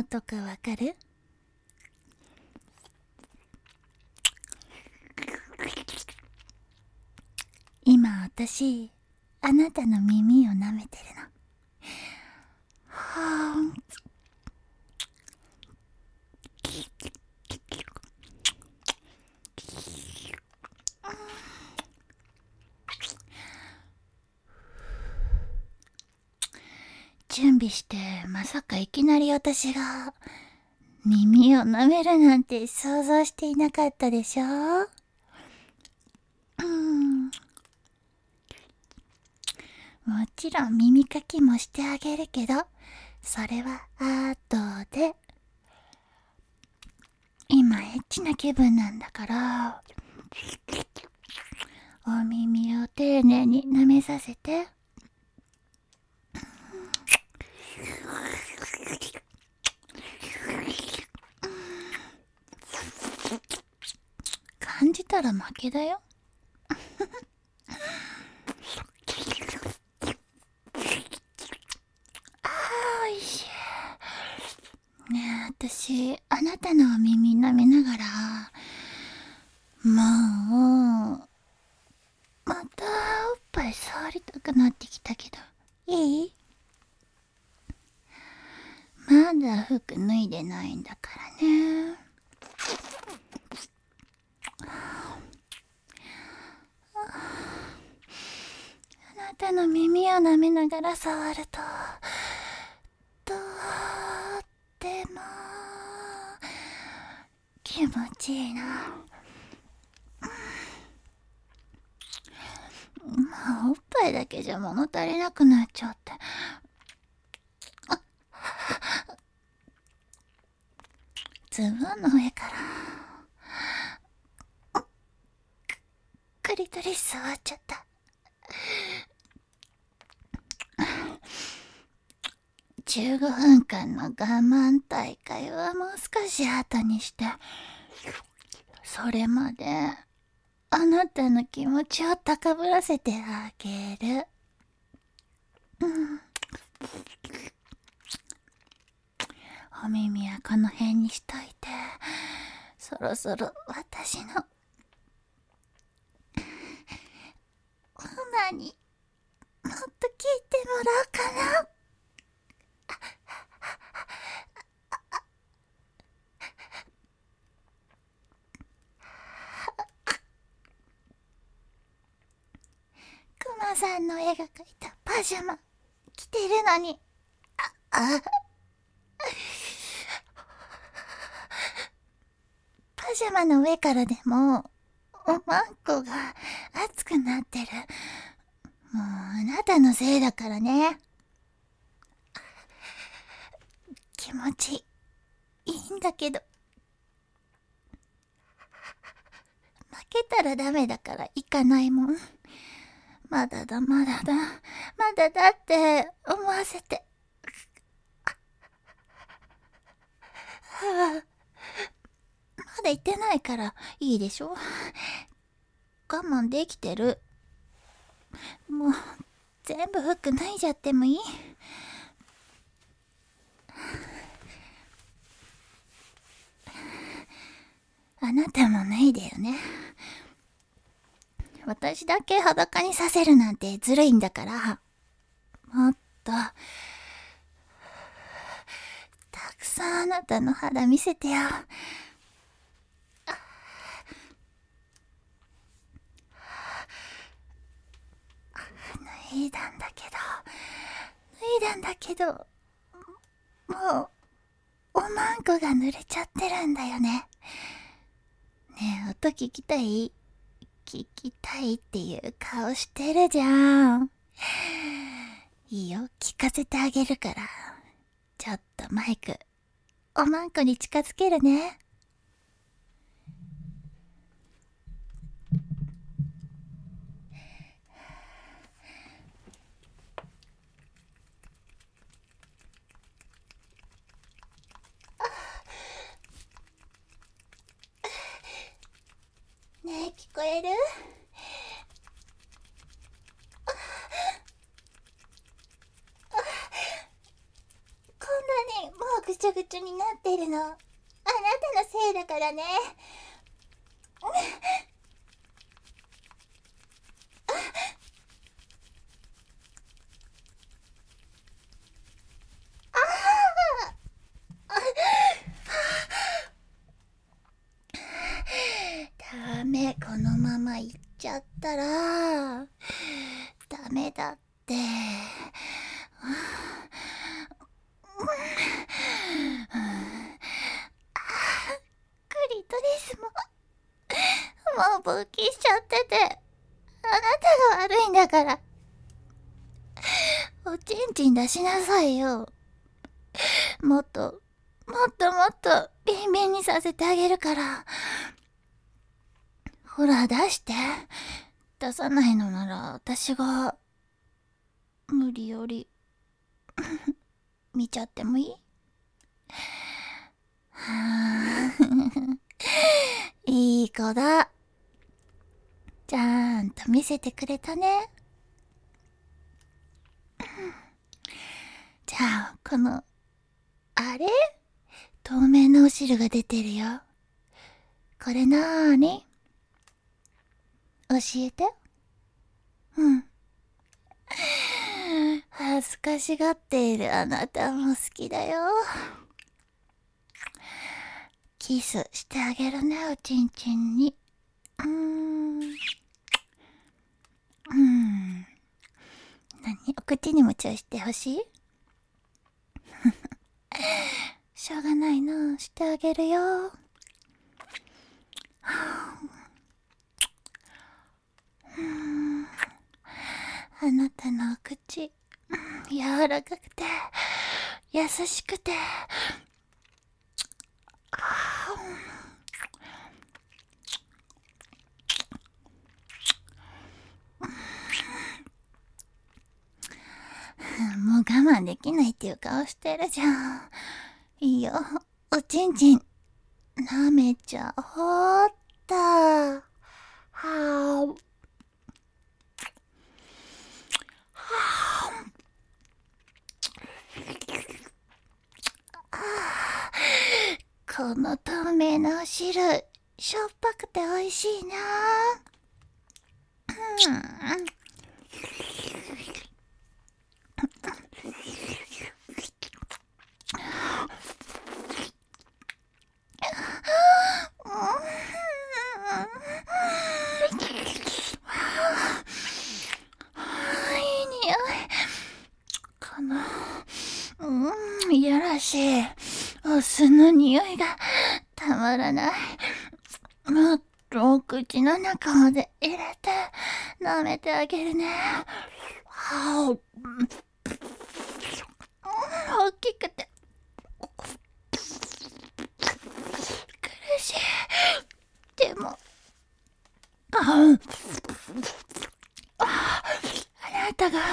音かわかる？今私、あなたの耳を舐めてるの。はーん。準備して、まさかいきなり私が耳を舐めるなんて想像していなかったでしょ？もちろん耳かきもしてあげるけど、それは後で。今エッチな気分なんだから、お耳を丁寧に舐めさせて。感じたら負けだよ。おいしい。ねえ、私、あなたのお耳舐めながら、もう、またおっぱい触りたくなってきたけど、いい？まだ服脱いでないんだからね。あなたの耳を舐めながら触ると、とっても気持ちいいな。まあ、おっぱいだけじゃ物足りなくなっちゃって。ズボンの上からクリトリス触っちゃった。15分間の我慢大会はもう少し後にして、それまであなたの気持ちを高ぶらせてあげる。お耳はこの辺にしといて、そろそろ私のオナにもっと聞いてもらおうかな。クマさんの絵が描いたパジャマ着てるのに、パジャマの上からでもおまんこが熱くなってる。もうあなたのせいだからね。気持ちいいんだけど、負けたらダメだから行かないもん。まだだまだだまだだって思わせて。まだ言ってないからいいでしょ。我慢できてる。もう全部服脱いじゃってもいい？あなたも脱いでよね。私だけ裸にさせるなんてずるいんだから、もっとたくさんあなたの肌見せてよ。脱いだんだけどもうおまんこが濡れちゃってるんだよね。ねえ、音聞きたい？聞きたいっていう顔してるじゃん。いいよ、聞かせてあげるから。ちょっとマイクおまんこに近づけるね。ねえ、聞こえる？こんなにもうぐちゃぐちゃちょになってるの。あなたのせいだからね。ダメ、このまま行っちゃったらダメだって。クリトリスもう勃起しちゃってて、あなたが悪いんだから。おちんちん出しなさいよ。もっとビンビンにさせてあげるから。ほら出して。出さないのなら私が無理より見ちゃってもいい？はぁいい子だ。ちゃんと見せてくれたね。じゃあこのあれ透明なお汁が出てるよ。これなーに？教えて。うん。恥ずかしがっているあなたも好きだよ。キスしてあげるね、おちんちんに。何？お口にもチューしてほしい？しょうがないな、してあげるよ。あなたのお口、柔らかくて優しくて、もう我慢できないっていう顔してるじゃん。いいよ、おちんちん舐めちゃおうっと。はーこの透明なお汁、しょっぱくて美味しいな。いい匂い。このいやらしいお酢の匂いがたまらない。もっとお口の中まで入れて舐めてあげるね。大きくて苦しい。でもあなたが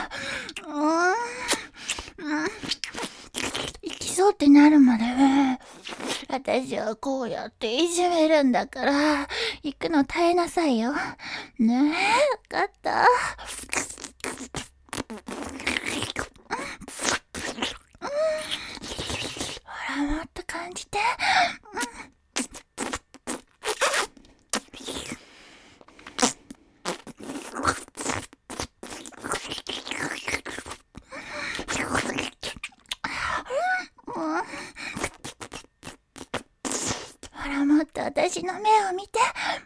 行きそうってなるまで私はこうやっていじめるんだから、行くの耐えなさいよ。ねえ、わかった？ほら、もっと感じて。ほら、もっと私の目を見て。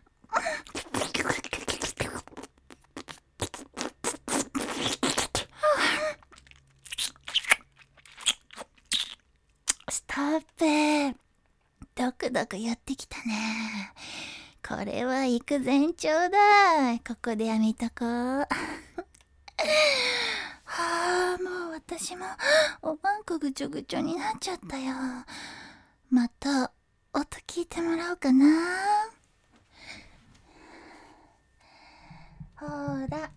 ストップ。ドクドクやってきたね。これは行く前兆だ。ここでやめとこう。はあ、もう私もおまんこぐちょぐちょになっちゃったよ。また音聞いてもらおうかな。ほら。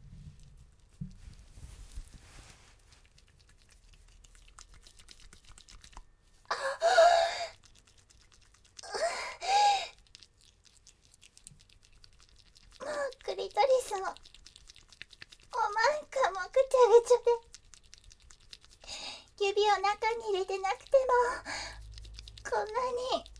もうクリトリスもおまんこもぐちゃぐちゃで、指を中に入れてなくてもこんなに